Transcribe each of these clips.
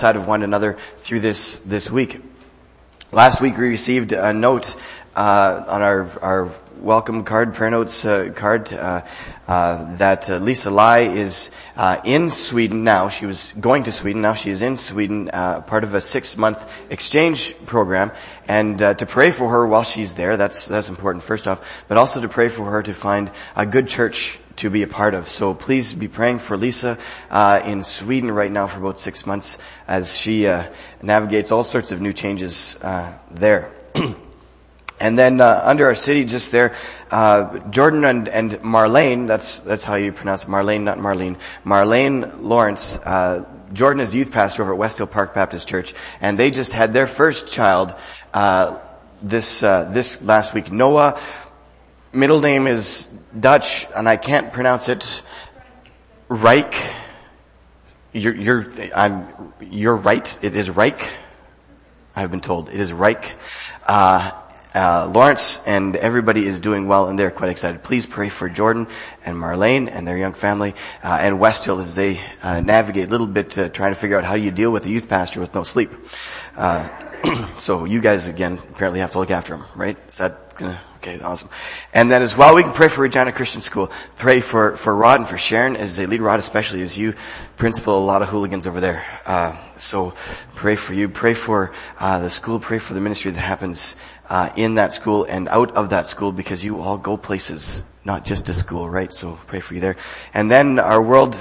alongside of one another through this week. Last week we received a note on our welcome card, prayer notes card, that Lisa Lai is in Sweden now. She was going to Sweden, now she is in Sweden, part of a 6-month exchange program, and to pray for her while she's there. That's important first off, but also to pray for her to find a good church to be a part of. So please be praying for Lisa in Sweden right now for about 6 months as she navigates all sorts of new changes there. And then under our city just there, Jordan and Marlene, that's how you pronounce it, Marlene, not Marlene. Marlene Lawrence, Jordan is youth pastor over at Westhill Park Baptist Church, and they just had their first child this last week. Noah, middle name is Dutch, and I can't pronounce it. Reich. You're right. It is Reich. I've been told it is Reich. Lawrence and everybody is doing well and they're quite excited. Please pray for Jordan and Marlene and their young family, and Westhill as they navigate a little bit trying to figure out how you deal with a youth pastor with no sleep. So you guys again apparently have to look after him, right? Is that gonna, okay, awesome. And then as well, we can pray for Regina Christian School. Pray for Rod and for Sharon as they lead. Rod especially as you principal a lot of hooligans over there. So pray for you. Pray for the school. Pray for the ministry that happens in that school and out of that school, because you all go places, not just to school, right? So pray for you there. And then our world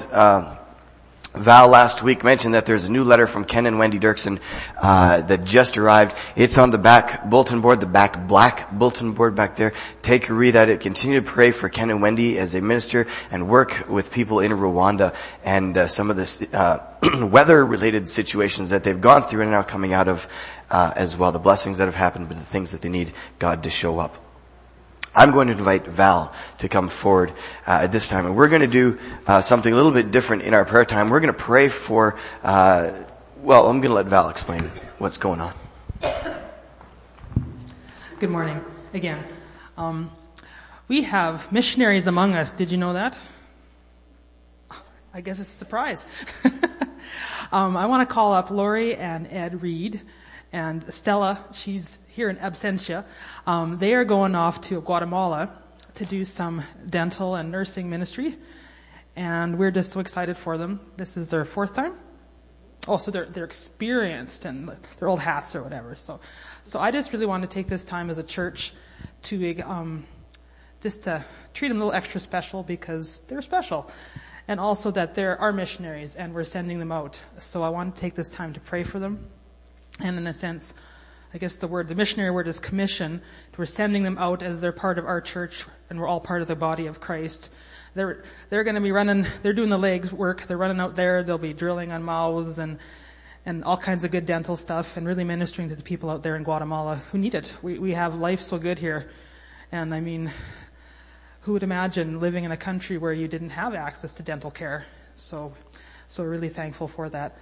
Val last week mentioned that there's a new letter from Ken and Wendy Dirksen that just arrived. It's on the back bulletin board, the back black bulletin board back there. Take a read at it. Continue to pray for Ken and Wendy as they minister and work with people in Rwanda and some of this weather-related situations that they've gone through and are now coming out of as well. The blessings that have happened, but the things that they need God to show up. I'm going to invite Val to come forward at this time, and we're going to do something a little bit different in our prayer time. We're going to pray for, I'm going to let Val explain what's going on. Good morning again. We have missionaries among us. Did you know that? I guess it's a surprise. I want to call up Lori and Ed Reed and Stella. She's here in absentia. They are going off to Guatemala to do some dental and nursing ministry, and we're just so excited for them. This is their 4th time. Also, they're experienced and they're old hats or whatever. So I just really want to take this time as a church to just to treat them a little extra special because they're special, and also that they're our missionaries and we're sending them out. So I want to take this time to pray for them, and in a sense, I guess the missionary word is commission. We're sending them out as they're part of our church and we're all part of the body of Christ. They're going to be running, they're doing the legs work. They're running out there. They'll be drilling on mouths and all kinds of good dental stuff and really ministering to the people out there in Guatemala who need it. We have life so good here. And I mean, who would imagine living in a country where you didn't have access to dental care? So we're really thankful for that.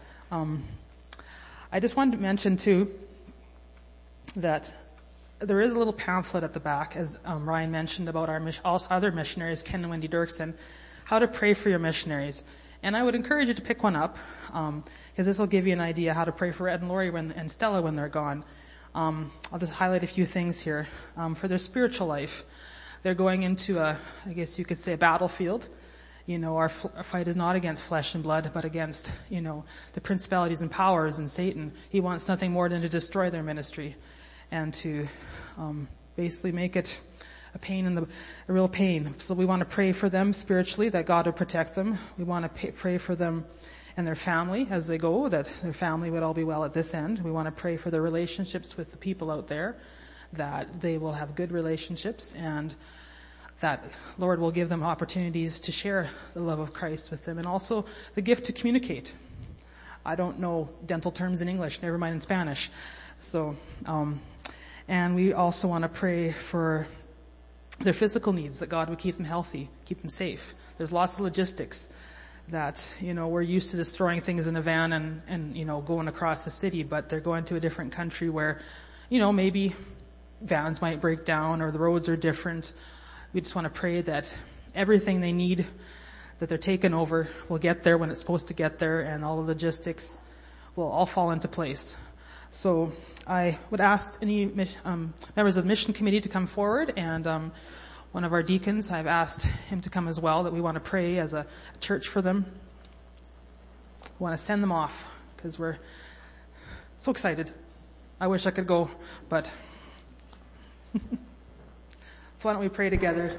I just wanted to mention too, that there is a little pamphlet at the back, as Ryan mentioned, about our other missionaries, Ken and Wendy Dirksen, how to pray for your missionaries. And I would encourage you to pick one up, because this will give you an idea how to pray for Ed and Lori and Stella when they're gone. I'll just highlight a few things here. For their spiritual life, they're going into I guess you could say, a battlefield. You know, our fight is not against flesh and blood, but against, the principalities and powers and Satan. He wants nothing more than to destroy their ministry and to basically make it a real pain. So we want to pray for them spiritually, that God would protect them. We want to pray for them and their family as they go, that their family would all be well at this end. We want to pray for their relationships with the people out there, that they will have good relationships, and that Lord will give them opportunities to share the love of Christ with them, and also the gift to communicate. I don't know dental terms in English, never mind in Spanish. So, and we also want to pray for their physical needs, that God would keep them healthy, keep them safe. There's lots of logistics that, we're used to just throwing things in a van and going across the city, but they're going to a different country where, maybe vans might break down or the roads are different. We just want to pray that everything they need, that they're taken over, will get there when it's supposed to get there, and all the logistics will all fall into place. So I would ask any members of the mission committee to come forward, and one of our deacons, I've asked him to come as well, that we want to pray as a church for them. We want to send them off because we're so excited. I wish I could go, but so why don't we pray together?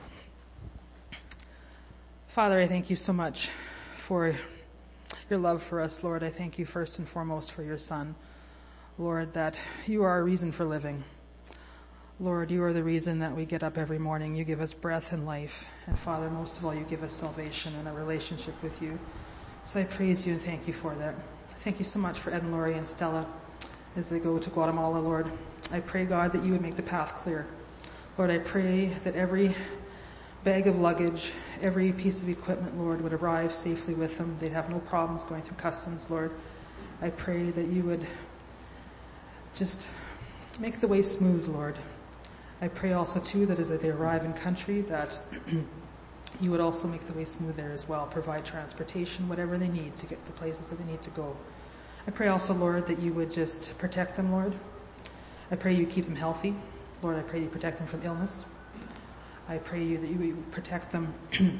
Father, I thank you so much for your love for us, Lord. I thank you first and foremost for your Son, Lord, that you are our reason for living. Lord, you are the reason that we get up every morning. You give us breath and life. And Father, most of all, you give us salvation and a relationship with you. So I praise you and thank you for that. Thank you so much for Ed and Lori and Stella as they go to Guatemala, Lord. I pray, God, that you would make the path clear. Lord, I pray that every bag of luggage, every piece of equipment, Lord, would arrive safely with them. They'd have no problems going through customs, Lord. I pray that you would just make the way smooth, Lord. I pray also, too, that as they arrive in country, that you would also make the way smooth there as well, provide transportation, whatever they need to get the places that they need to go. I pray also, Lord, that you would just protect them, Lord. I pray you keep them healthy. Lord, I pray you protect them from illness. I pray you that you would protect them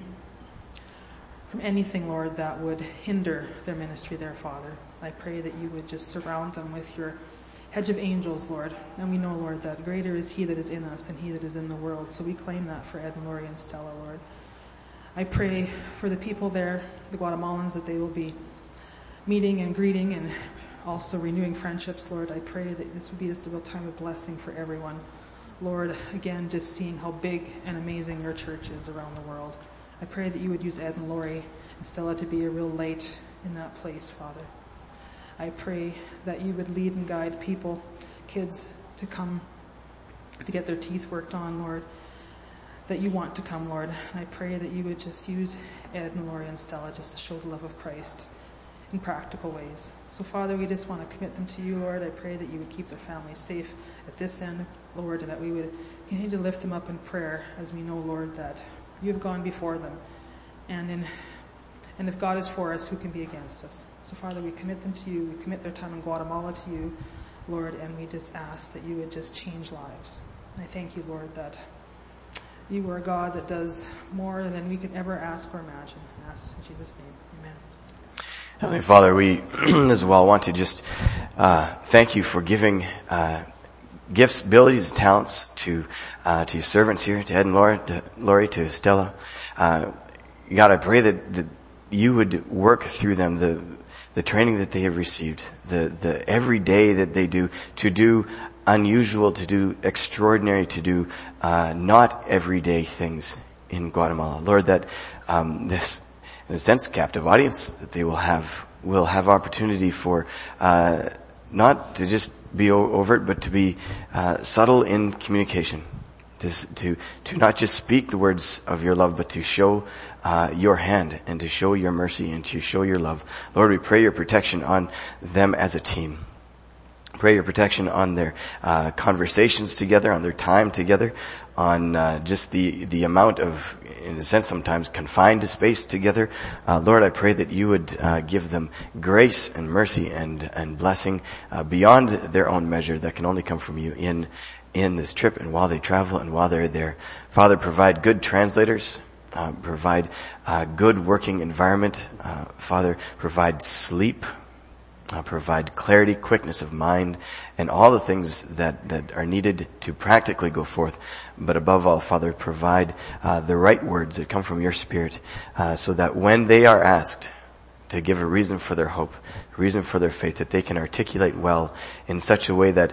from anything, Lord, that would hinder their ministry there, Father. I pray that you would just surround them with your hedge of angels, Lord. And we know, Lord, that greater is he that is in us than he that is in the world. So we claim that for Ed and Lori and Stella, Lord. I pray for the people there, the Guatemalans, that they will be meeting and greeting and also renewing friendships, Lord. I pray that this would be just a real time of blessing for everyone. Lord, again, just seeing how big and amazing your church is around the world. I pray that you would use Ed and Lori and Stella to be a real light in that place, Father. I pray that you would lead and guide people, kids, to come to get their teeth worked on, Lord, that you want to come, Lord. I pray that you would just use Ed and Lori and Stella just to show the love of Christ in practical ways. So, Father, we just want to commit them to you, Lord. I pray that you would keep their families safe at this end, Lord, and that we would continue to lift them up in prayer as we know, Lord, that you have gone before them. And if God is for us, who can be against us? So, Father, we commit them to you. We commit their time in Guatemala to you, Lord, and we just ask that you would just change lives. And I thank you, Lord, that you are a God that does more than we could ever ask or imagine. I ask this in Jesus' name. Amen. Heavenly Father, we as well want to just thank you for giving gifts, abilities, talents to your servants here, to Ed and Lori, to Stella. God, I pray that you would work through them the training that they have received, the every day that they do, to do unusual, to do extraordinary, to do not everyday things in Guatemala. Lord, that this, in a sense, captive audience that they will have opportunity for not to just be overt, but to be subtle in communication. To not just speak the words of your love, but to show your hand and to show your mercy and to show your love. Lord, we pray your protection on them as a team. Pray your protection on their conversations together, on their time together, on just the amount of, in a sense, sometimes confined space together. Lord, I pray that you would give them grace and mercy and blessing beyond their own measure that can only come from you in this trip and while they travel and while they're there. Father, provide good translators, provide a good working environment. Father, provide sleep, provide clarity, quickness of mind, and all the things that are needed to practically go forth. But above all, Father, provide the right words that come from your Spirit, so that when they are asked to give a reason for their hope, a reason for their faith, that they can articulate well in such a way that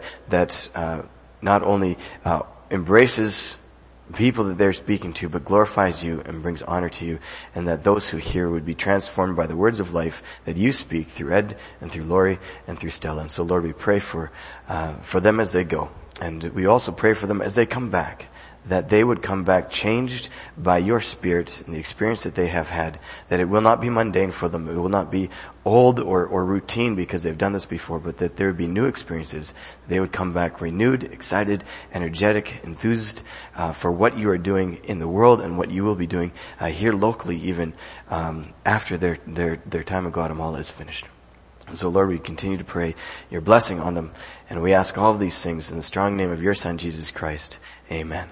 not only embraces people that they're speaking to, but glorifies you and brings honor to you, and that those who hear would be transformed by the words of life that you speak through Ed and through Lori and through Stella. And so, Lord, we pray for them as they go, and we also pray for them as they come back, that they would come back changed by your Spirit and the experience that they have had, that it will not be mundane for them, it will not be old or routine because they've done this before, but that there would be new experiences. They would come back renewed, excited, energetic, enthused for what you are doing in the world and what you will be doing here locally even after their time in Guatemala is finished. And so, Lord, we continue to pray your blessing on them. And we ask all of these things in the strong name of your Son, Jesus Christ. Amen.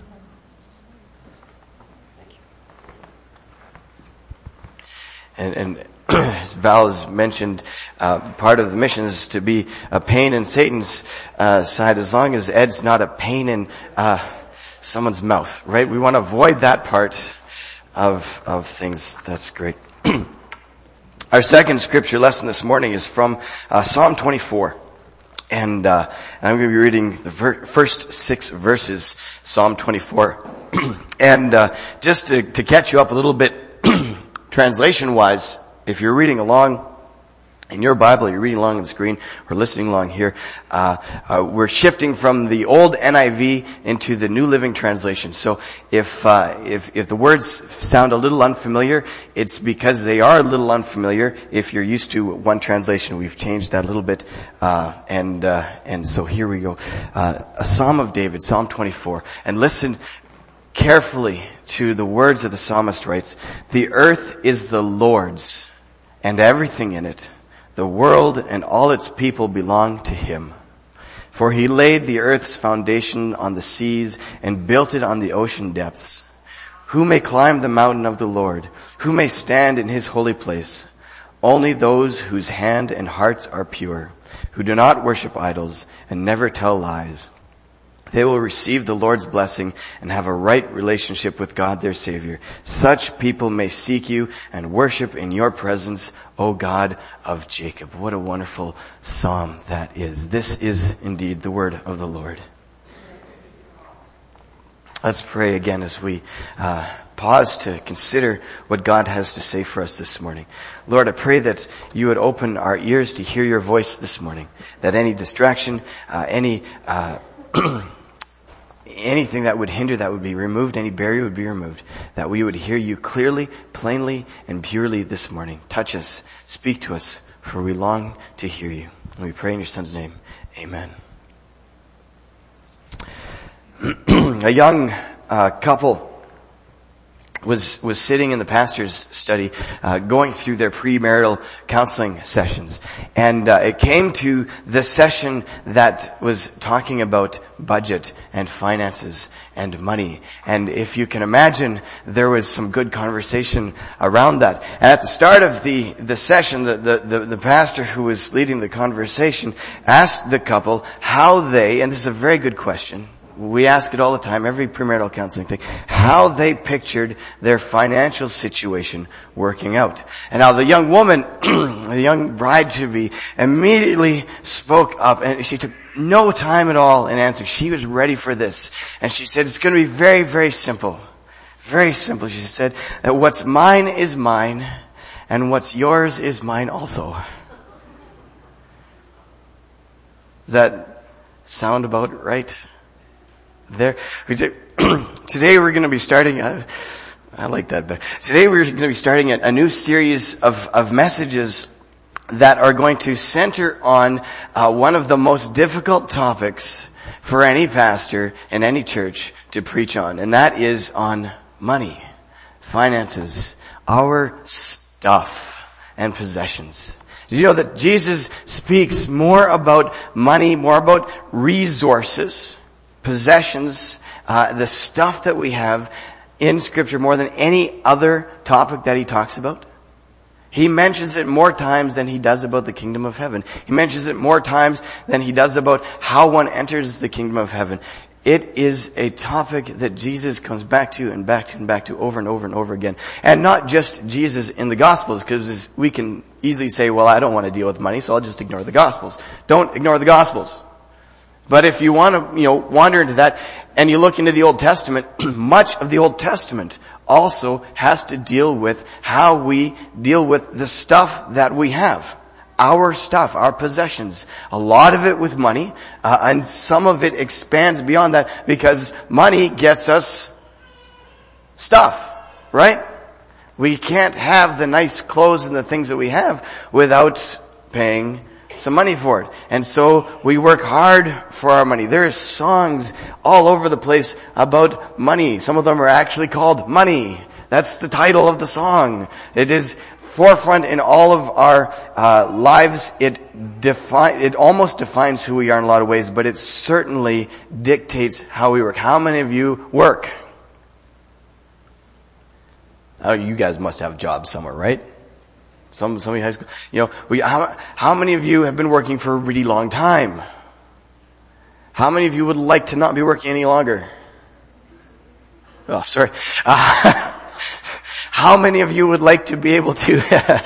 And as Val has mentioned, part of the mission is to be a pain in Satan's side, as long as Ed's not a pain in someone's mouth, right? We want to avoid that part of things. That's great. Our second scripture lesson this morning is from Psalm 24. And I'm going to be reading the first 6 verses, Psalm 24. And just to catch you up a little bit, translation-wise, if you're reading along in your Bible, you're reading along on the screen, or listening along here, we're shifting from the old NIV into the New Living Translation. So if the words sound a little unfamiliar, it's because they are a little unfamiliar. If you're used to one translation, we've changed that a little bit. And so here we go. A Psalm of David, Psalm 24. And listen carefully to the words that the psalmist writes. The earth is the Lord's, and everything in it. The world and all its people belong to him. For he laid the earth's foundation on the seas and built it on the ocean depths. Who may climb the mountain of the Lord? Who may stand in his holy place? Only those whose hand and hearts are pure, who do not worship idols and never tell lies. They will receive the Lord's blessing and have a right relationship with God their Savior. Such people may seek you and worship in your presence, O God of Jacob. What a wonderful psalm that is. This is indeed the word of the Lord. Let's pray again as we pause to consider what God has to say for us this morning. Lord, I pray that you would open our ears to hear your voice this morning, that any distraction, anything that would hinder, that would be removed, any barrier would be removed, that we would hear you clearly, plainly, and purely this morning. Touch us, speak to us, for we long to hear you. And we pray in your Son's name. Amen. A young couple was sitting in the pastor's study, going through their premarital counseling sessions. And it came to the session that was talking about budget and finances and money. And if you can imagine, there was some good conversation around that. And at the start of the session, the pastor who was leading the conversation asked the couple how they, and this is a very good question, we ask it all the time, every premarital counseling thing, how they pictured their financial situation working out. And now the young woman, the young bride-to-be, immediately spoke up, and she took no time at all in answering. She was ready for this. And she said, it's going to be very, very simple. Very simple. She said that what's mine is mine, and what's yours is mine also. Does that sound about right? There, today we're going to be starting, I like that better. Today we're going to be starting a new series of messages that are going to center on one of the most difficult topics for any pastor in any church to preach on, and that is on money, finances, our stuff and possessions. Did you know that Jesus speaks more about money, more about resources, possessions, the stuff that we have in Scripture more than any other topic that he talks about? He mentions it more times than he does about the kingdom of heaven. He mentions it more times than he does about how one enters the kingdom of heaven. It is a topic that Jesus comes back to and back to and back to over and over and over again. And not just Jesus in the Gospels, because we can easily say, well, I don't want to deal with money, so I'll just ignore the Gospels. Don't ignore the Gospels. But if you want to, wander into that and you look into the Old Testament, much of the Old Testament also has to deal with how we deal with the stuff that we have. Our stuff, our possessions. A lot of it with money, and some of it expands beyond that because money gets us stuff, right? We can't have the nice clothes and the things that we have without paying some money for it. And so we work hard for our money. There are songs all over the place about money. Some of them are actually called Money. That's the title of the song. It is forefront in all of our lives. It almost defines who we are in a lot of ways, but it certainly dictates how we work. How many of you work? Oh, you guys must have jobs somewhere, right? Some of you high school. How many of you have been working for a really long time? How many of you would like to not be working any longer? Oh, sorry. How many of you would like to be able to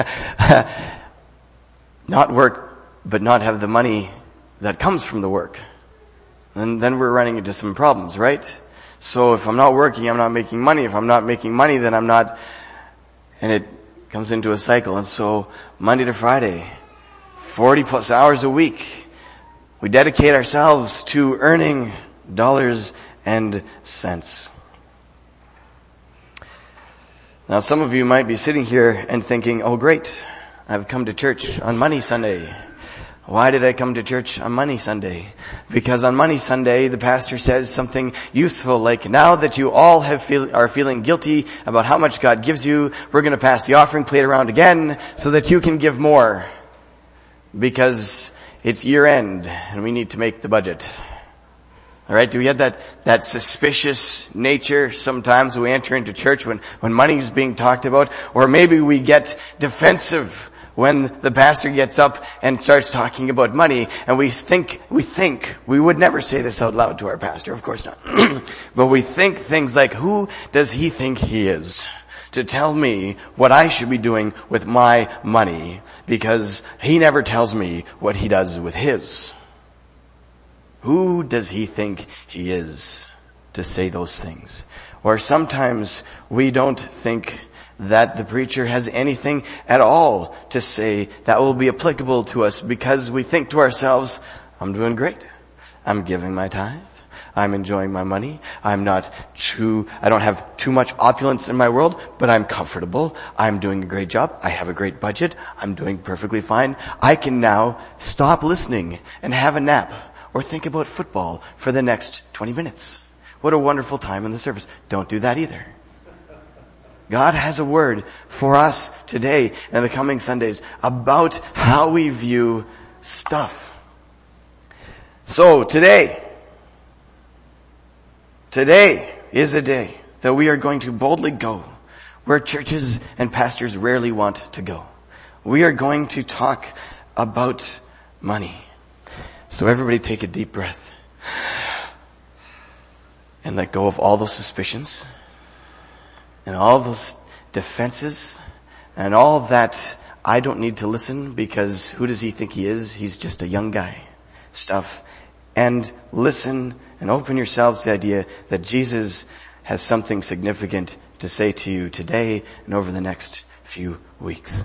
not work, but not have the money that comes from the work? And then we're running into some problems, right? So if I'm not working, I'm not making money. If I'm not making money, then I'm not, and it comes into a cycle. And so Monday to Friday, 40 plus hours a week, we dedicate ourselves to earning dollars and cents. Now some of you might be sitting here and thinking, oh great, I've come to church on Money Sunday. Why did I come to church on Money Sunday? Because on Money Sunday, the pastor says something useful like, now that you all are feeling guilty about how much God gives you, we're going to pass the offering plate around again so that you can give more. Because it's year end and we need to make the budget. Alright, do we have that suspicious nature sometimes we enter into church when money's being talked about? Or maybe we get defensive when the pastor gets up and starts talking about money, and we think, we would never say this out loud to our pastor, of course not. But we think things like, who does he think he is to tell me what I should be doing with my money? Because he never tells me what he does with his. Who does he think he is to say those things? Or sometimes we don't think that the preacher has anything at all to say that will be applicable to us, because we think to ourselves, I'm doing great. I'm giving my tithe. I'm enjoying my money. I don't have too much opulence in my world, but I'm comfortable. I'm doing a great job. I have a great budget. I'm doing perfectly fine. I can now stop listening and have a nap or think about football for the next 20 minutes. What a wonderful time in the service. Don't do that either. God has a word for us today and the coming Sundays about how we view stuff. So today is a day that we are going to boldly go where churches and pastors rarely want to go. We are going to talk about money. So everybody take a deep breath and let go of all those suspicions and all those defenses and all that I don't need to listen because who does he think he is? He's just a young guy stuff. And listen and open yourselves to the idea that Jesus has something significant to say to you today and over the next few weeks.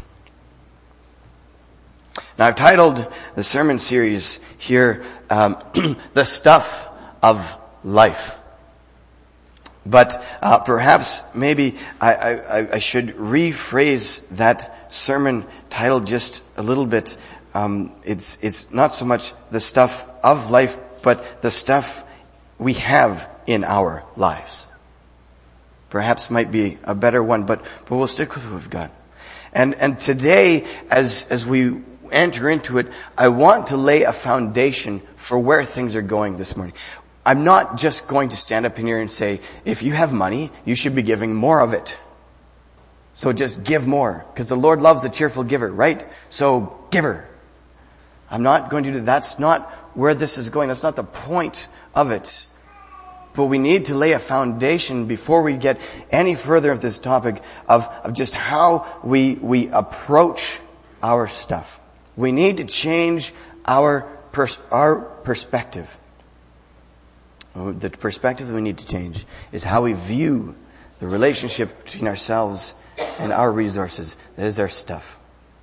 Now I've titled the sermon series here, The Stuff of Life. But perhaps maybe I should rephrase that sermon title just a little bit. It's not so much the stuff of life, but the stuff we have in our lives. Perhaps might be a better one, but we'll stick with what we've got. And today, as we enter into it, I want to lay a foundation for where things are going this morning. I'm not just going to stand up in here and say, if you have money, you should be giving more of it. So just give more, because the Lord loves a cheerful giver, right? So giver. I'm not going to do that. That's not where this is going. That's not the point of it. But we need to lay a foundation before we get any further of this topic of just how we approach our stuff. We need to change our perspective. The perspective that we need to change is how we view the relationship between ourselves and our resources. That is our stuff.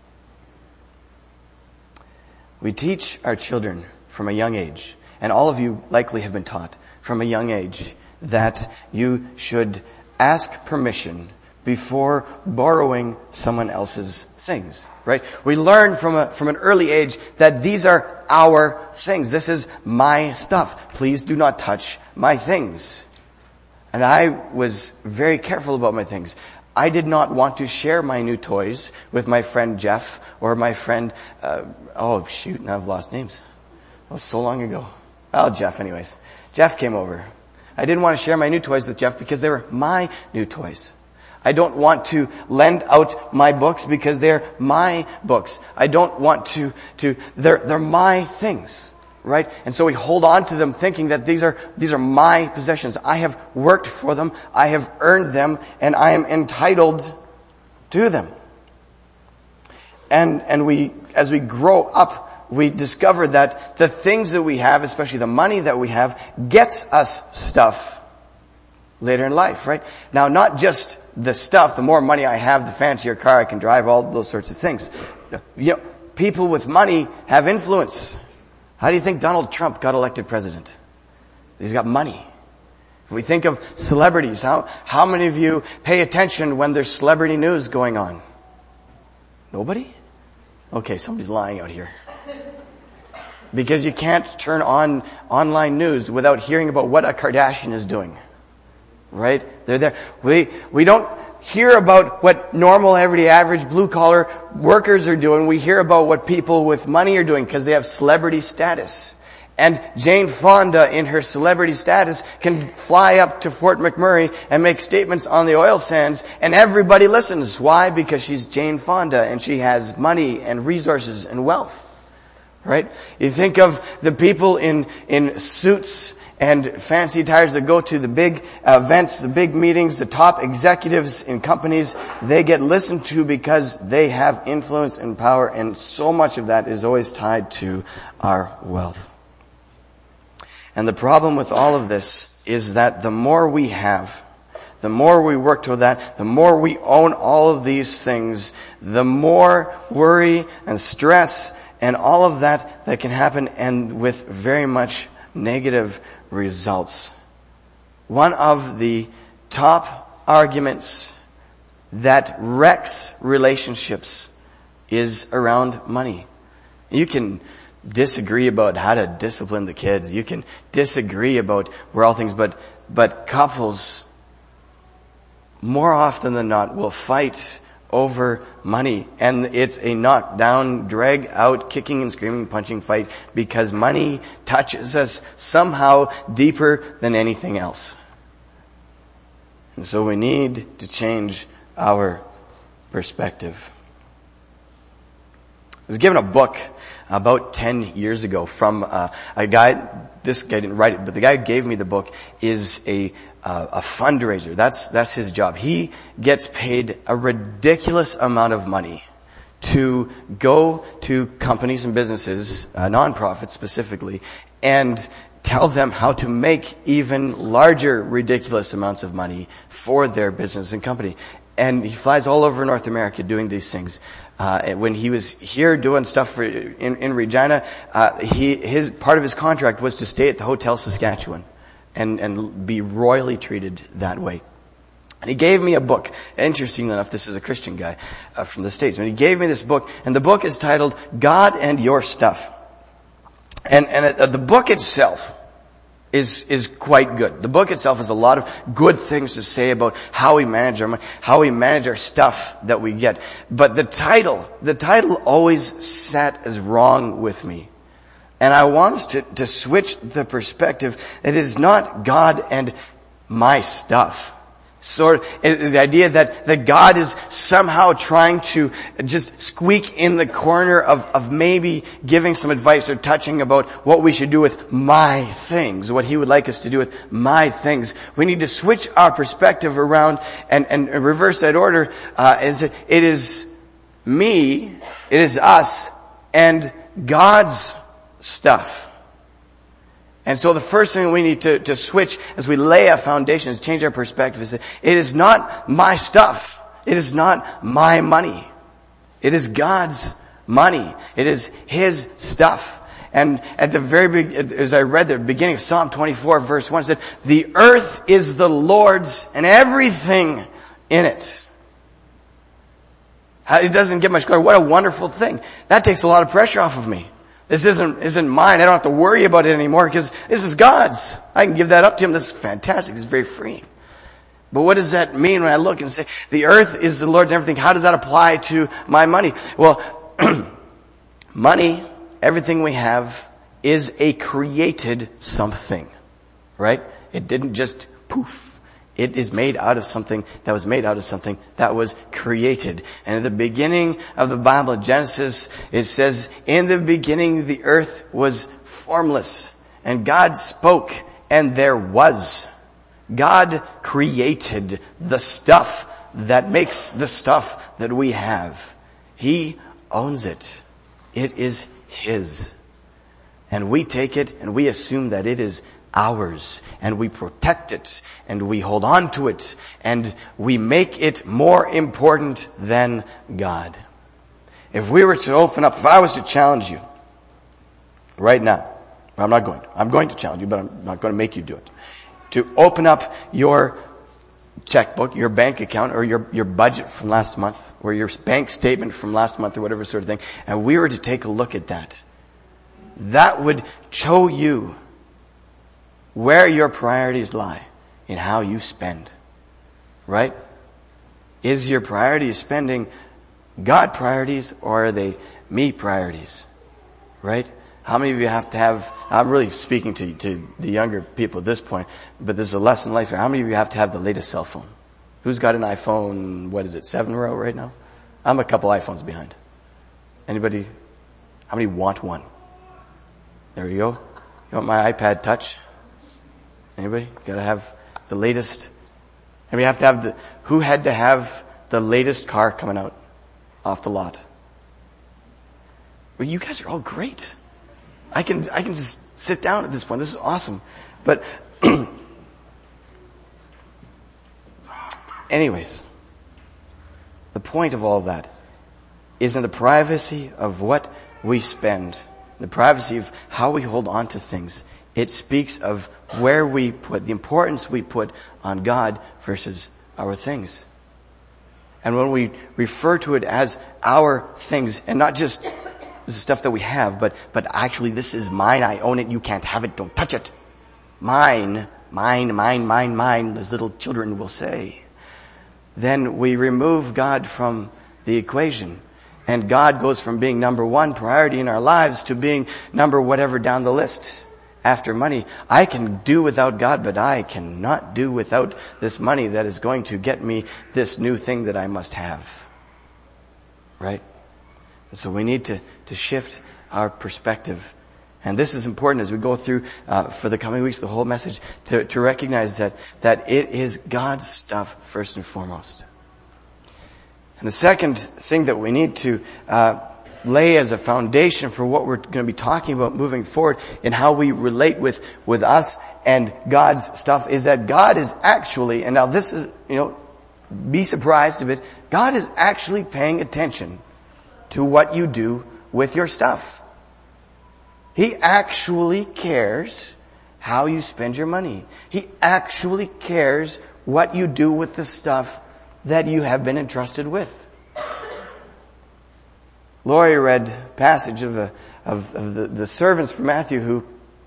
We teach our children from a young age, and all of you likely have been taught from a young age, that you should ask permission before borrowing someone else's things, right? We learn from an early age that these are our things. This is my stuff. Please do not touch my things. And I was very careful about my things. I did not want to share my new toys with my friend Jeff or my friend, now I've lost names. That was so long ago. Jeff anyways. Jeff came over. I didn't want to share my new toys with Jeff because they were my new toys. I don't want to lend out my books because they're my books. I don't want they're my things, right? And so we hold on to them thinking that these are my possessions. I have worked for them, I have earned them, and I am entitled to them. And as we grow up, we discover that the things that we have, especially the money that we have, gets us stuff later in life, right? Now, not just the stuff, the more money I have, the fancier car I can drive, all those sorts of things. People with money have influence. How do you think Donald Trump got elected president? He's got money. If we think of celebrities, how many of you pay attention when there's celebrity news going on? Nobody? Okay, somebody's lying out here. Because you can't turn on online news without hearing about what a Kardashian is doing. Right? They're there. We don't hear about what normal, everyday, average, blue-collar workers are doing. We hear about what people with money are doing because they have celebrity status. And Jane Fonda, in her celebrity status, can fly up to Fort McMurray and make statements on the oil sands, and everybody listens. Why? Because she's Jane Fonda, and she has money and resources and wealth. Right? You think of the people in suits and fancy attires that go to the big events, the big meetings, the top executives in companies. They get listened to because they have influence and power, and so much of that is always tied to our wealth. And the problem with all of this is that the more we have, the more we work toward that, the more we own all of these things, the more worry and stress and all of that can happen, and with very much negative results. One of the top arguments that wrecks relationships is around money. You can disagree about how to discipline the kids. You can disagree about where all things, but couples, more often than not, will fight over money. And it's a knockdown, drag out, kicking and screaming, punching fight because money touches us somehow deeper than anything else. And so we need to change our perspective. I was given a book about 10 years ago from a guy. This guy didn't write it, but the guy who gave me the book is a fundraiser. That's his job. He gets paid a ridiculous amount of money to go to companies and businesses, nonprofits specifically, and tell them how to make even larger ridiculous amounts of money for their business and company. And he flies all over North America doing these things. When he was here doing stuff in Regina, his part of his contract was to stay at the Hotel Saskatchewan and be royally treated that way. And he gave me a book. Interestingly enough, this is a Christian guy from the States. And he gave me this book, and the book is titled God and Your Stuff. And the book itself is quite good. The book itself has a lot of good things to say about how we manage our money, how we manage our stuff that we get. But the title always sat as wrong with me. And I want us to switch the perspective. It is not God and my stuff. Sort of the idea that God is somehow trying to just squeak in the corner of maybe giving some advice or touching about what we should do with my things, what He would like us to do with my things. We need to switch our perspective around and reverse that order. It is me, it is us, and God's stuff. And so the first thing we need to switch as we lay a foundation, is change our perspective, is that it is not my stuff. It is not my money. It is God's money. It is His stuff. And at the very as I read the beginning of Psalm 24 verse 1, it said, the earth is the Lord's and everything in it. It doesn't get much clearer. What a wonderful thing. That takes a lot of pressure off of me. This isn't mine. I don't have to worry about it anymore because this is God's. I can give that up to Him. This is fantastic. This is very freeing. But what does that mean when I look and say, the earth is the Lord's and everything? How does that apply to my money? Well, money, everything we have, is a created something. Right? It didn't just poof. It is made out of something that was made out of something that was created. And at the beginning of the Bible, Genesis, it says, in the beginning the earth was formless. And God spoke, and there was. God created the stuff that makes the stuff that we have. He owns it. It is His. And we take it and we assume that it is ours, and we protect it, and we hold on to it, and we make it more important than God. If we were to open up, if I was to challenge you right now, I'm not going to. I'm going to challenge you, but I'm not going to make you do it. To open up your checkbook, your bank account, or your budget from last month, or your bank statement from last month, or whatever sort of thing, and we were to take a look at that, that would show you where your priorities lie in how you spend. Right? Is your priority spending God priorities, or are they me priorities? Right? How many of you have to have, I'm really speaking to the younger people at this point, but there's a lesson in life here. How many of you have to have the latest cell phone? Who's got an iPhone, 7 right now? I'm a couple iPhones behind. Anybody? How many want one? There you go. You want my iPad Touch? Anybody? Gotta have the latest. And we have to have who had to have the latest car coming out off the lot? Well, you guys are all great. I can just sit down at this point. This is awesome. But anyways, the point of all of that is in the privacy of what we spend, the privacy of how we hold on to things. It speaks of where we put, the importance we put on God versus our things. And when we refer to it as our things, and not just the stuff that we have, but actually this is mine, I own it, you can't have it, don't touch it. Mine, as little children will say. Then we remove God from the equation. And God goes from being number one priority in our lives to being number whatever down the list. After money, I can do without God, but I cannot do without this money that is going to get me this new thing that I must have. Right? So we need to shift our perspective. And this is important as we go through, for the coming weeks, the whole message, to recognize that it is God's stuff first and foremost. And the second thing that we need to, lay as a foundation for what we're going to be talking about moving forward in how we relate with us and God's stuff is that God is actually, and now this is, be surprised a bit, God is actually paying attention to what you do with your stuff. He actually cares how you spend your money. He actually cares what you do with the stuff that you have been entrusted with. Lori read a passage of the servants from Matthew who,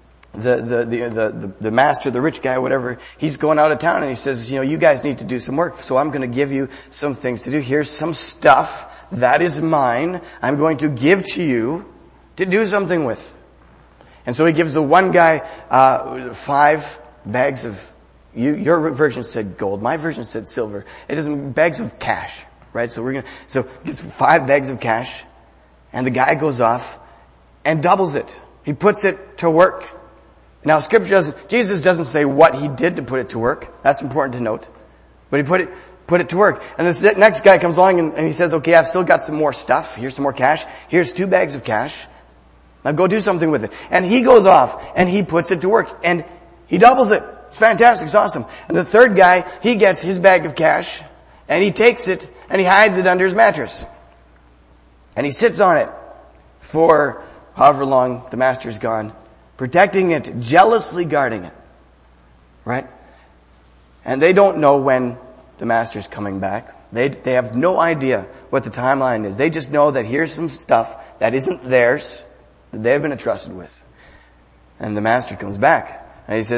the master, the rich guy, whatever, he's going out of town and he says, you guys need to do some work, so I'm going to give you some things to do. Here's some stuff that is mine. I'm going to give to you to do something with. And so he gives the one guy, 5 bags of, your version said gold, my version said silver. It isn't bags of cash, right? So he gives 5 bags of cash. And the guy goes off and doubles it. He puts it to work. Now Jesus doesn't say what he did to put it to work. That's important to note. But he put it to work. And this next guy comes along and he says, okay, I've still got some more stuff. Here's some more cash. Here's 2 bags of cash. Now go do something with it. And he goes off and he puts it to work and he doubles it. It's fantastic. It's awesome. And the third guy, he gets his bag of cash and he takes it and he hides it under his mattress. And he sits on it for however long the master's gone, protecting it, jealously guarding it. Right? And they don't know when the master's coming back. They have no idea what the timeline is. They just know that here's some stuff that isn't theirs, that they've been entrusted with. And the master comes back and he says,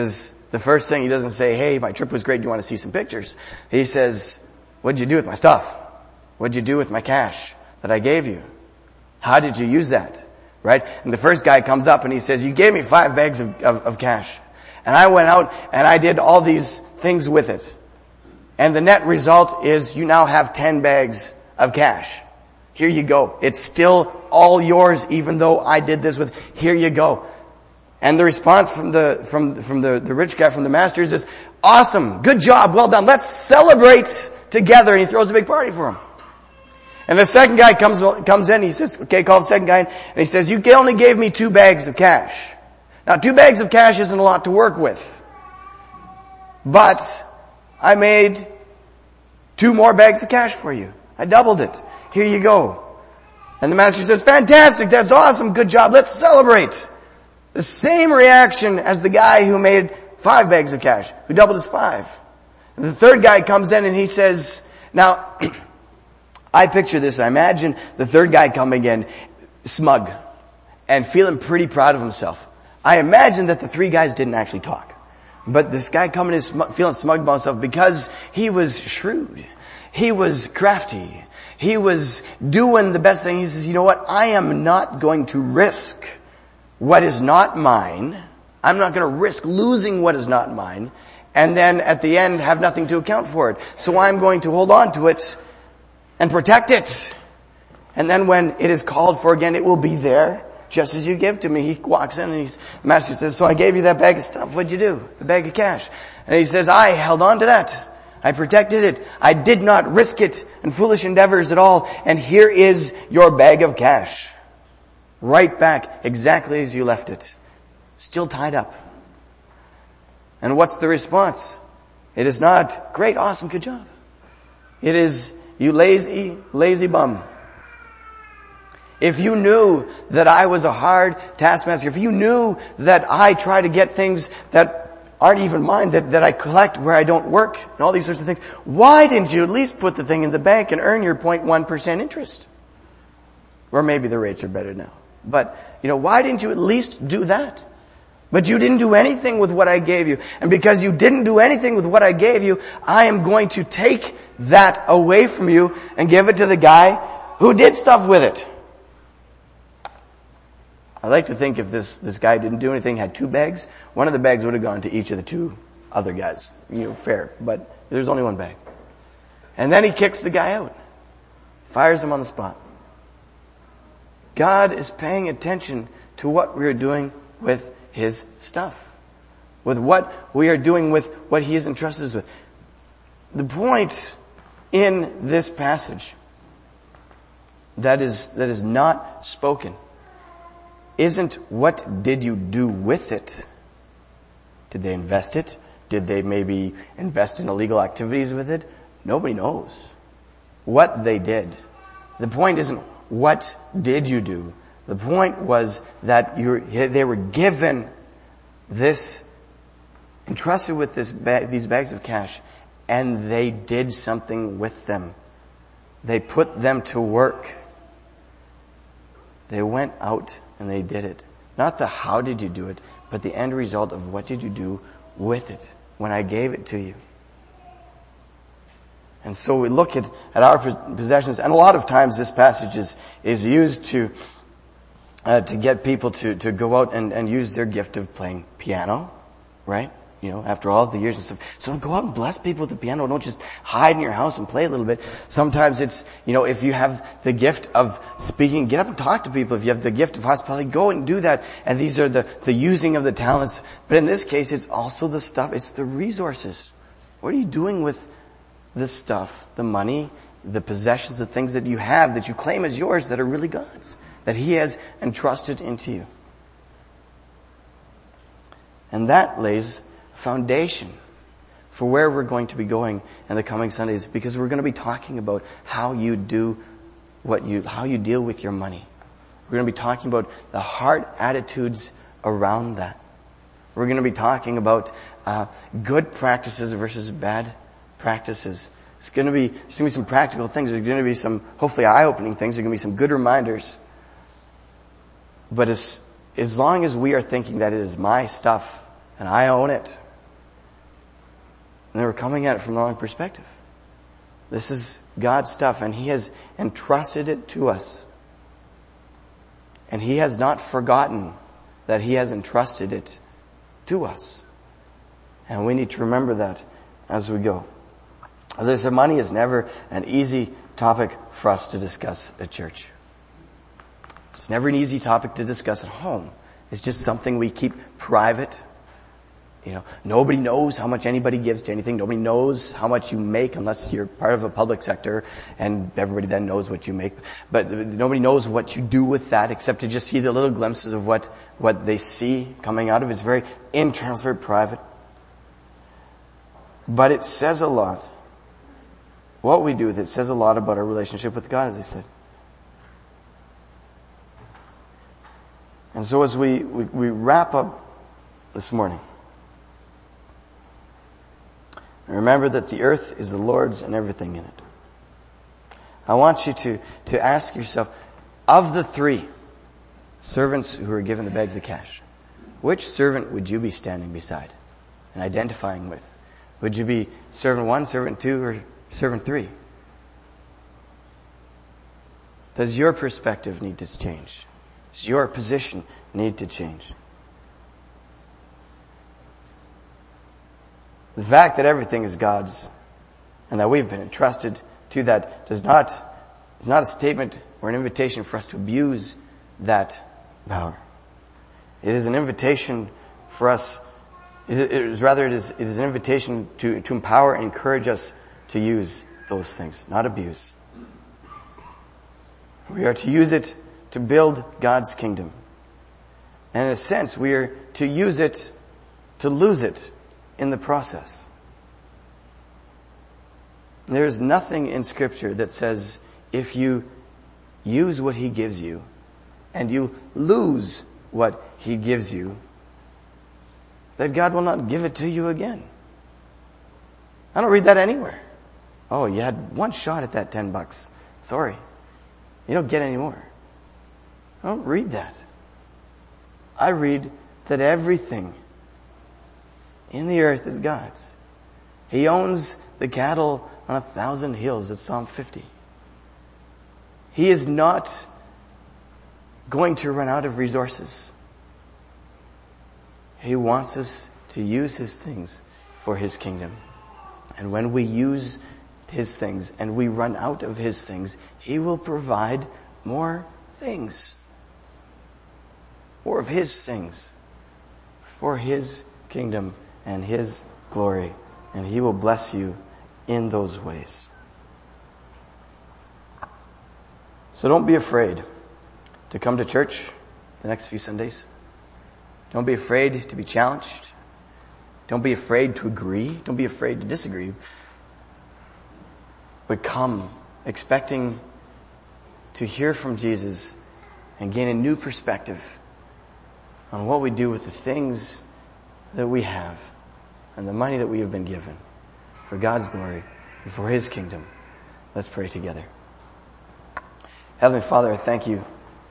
the first thing he doesn't say, hey, my trip was great, do you want to see some pictures? He says, what'd you do with my stuff? What'd you do with my cash that I gave you? How did you use that? Right? And the first guy comes up and he says, you gave me 5 bags of cash. And I went out and I did all these things with it. And the net result is you now have 10 bags of cash. Here you go. It's still all yours even though I did this with, here you go. And the response from the rich guy, from the master is this, awesome, good job, well done, let's celebrate together. And he throws a big party for him. And the second guy comes in, he says, okay, call the second guy in, and he says, you only gave me 2 bags of cash. Now 2 bags of cash isn't a lot to work with. But I made 2 more bags of cash for you. I doubled it. Here you go. And the master says, fantastic, that's awesome, good job, let's celebrate. The same reaction as the guy who made 5 bags of cash, who doubled his 5. And the third guy comes in and he says, now, I picture this. I imagine the third guy coming in smug and feeling pretty proud of himself. I imagine that the 3 guys didn't actually talk. But this guy coming in feeling smug about himself because he was shrewd. He was crafty. He was doing the best thing. He says, you know what? I am not going to risk what is not mine. I'm not going to risk losing what is not mine. And then at the end have nothing to account for it. So I'm going to hold on to it and protect it. And then when it is called for again, it will be there, just as you give to me. He walks in and the master says, so I gave you that bag of stuff. What'd you do? The bag of cash. And he says, I held on to that. I protected it. I did not risk it in foolish endeavors at all. And here is your bag of cash. Right back exactly as you left it. Still tied up. And what's the response? It is not, great, awesome, good job. It is, you lazy bum. If you knew that I was a hard taskmaster, if you knew that I try to get things that aren't even mine, that I collect where I don't work, and all these sorts of things, why didn't you at least put the thing in the bank and earn your 0.1% interest? Or maybe the rates are better now. But, why didn't you at least do that? But you didn't do anything with what I gave you. And because you didn't do anything with what I gave you, I am going to take that away from you and give it to the guy who did stuff with it. I like to think if this guy didn't do anything, had 2 bags, one of the bags would have gone to each of the 2 other guys. Fair. But there's only 1 bag. And then he kicks the guy out. Fires him on the spot. God is paying attention to what we are doing with His stuff. With what we are doing with what He has entrusted us with. The point in this passage that is not spoken isn't what did you do with it? Did they invest it? Did they maybe invest in illegal activities with it? Nobody knows what they did. The point isn't what did you do. The point was that they were given this, entrusted with these bags of cash, and they did something with them. They put them to work. They went out and they did it. Not the how did you do it, but the end result of what did you do with it when I gave it to you. And so we look at our possessions, and a lot of times this passage is used to get people to go out and use their gift of playing piano, right? After all the years and stuff. So don't go out and bless people with the piano. Don't just hide in your house and play a little bit. Sometimes it's, if you have the gift of speaking, get up and talk to people. If you have the gift of hospitality, go and do that. And these are the using of the talents. But in this case, it's also the stuff, it's the resources. What are you doing with this stuff? The money, the possessions, the things that you have, that you claim as yours, that are really God's, that He has entrusted into you. And that lays foundation for where we're going to be going in the coming Sundays, because we're going to be talking about how you deal with your money. We're going to be talking about the heart attitudes around that. We're going to be talking about good practices versus bad practices. There's going to be some practical things. There's going to be some hopefully eye-opening things. There's going to be some good reminders. But as long as we are thinking that it is my stuff and I own it, And they were coming at it from the wrong perspective. This is God's stuff, and He has entrusted it to us. And He has not forgotten that He has entrusted it to us. And we need to remember that as we go. As I said, money is never an easy topic for us to discuss at church. It's never an easy topic to discuss at home. It's just something we keep private. Nobody knows how much anybody gives to anything. Nobody knows how much you make unless you're part of a public sector, and everybody then knows what you make. But nobody knows what you do with that except to just see the little glimpses of what they see coming out of it. It's very internal, it's very private. But it says a lot. What we do with it says a lot about our relationship with God, as I said. And so as we wrap up this morning, remember that the earth is the Lord's and everything in it. I want you to ask yourself, of the 3 servants who were given the bags of cash, which servant would you be standing beside and identifying with? Would you be servant 1, servant 2, or servant 3? Does your perspective need to change? Does your position need to change? The fact that everything is God's and that we've been entrusted to that is not a statement or an invitation for us to abuse that power. It is an invitation for us. It is an invitation to empower and encourage us to use those things, not abuse. We are to use it to build God's kingdom. And in a sense, we are to use it to lose it in the process. There's nothing in Scripture that says if you use what He gives you and you lose what He gives you, that God will not give it to you again. I don't read that anywhere. Oh, you had one shot at that $10. Sorry. You don't get any more. I don't read that. I read that everything in the earth is God's. He owns the cattle on 1,000 hills. That's Psalm 50. He is not going to run out of resources. He wants us to use His things for His kingdom. And when we use His things and we run out of His things, He will provide more things. More of His things for His kingdom and His glory. And He will bless you in those ways. So don't be afraid to come to church the next few Sundays. Don't be afraid to be challenged. Don't be afraid to agree. Don't be afraid to disagree. But come expecting to hear from Jesus and gain a new perspective on what we do with the things that we have and the money that we have been given for God's glory and for His kingdom. Let's pray together. Heavenly Father, I thank You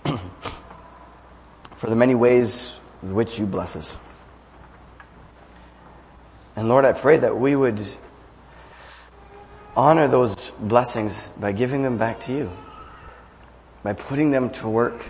for the many ways with which You bless us. And Lord, I pray that we would honor those blessings by giving them back to You, by putting them to work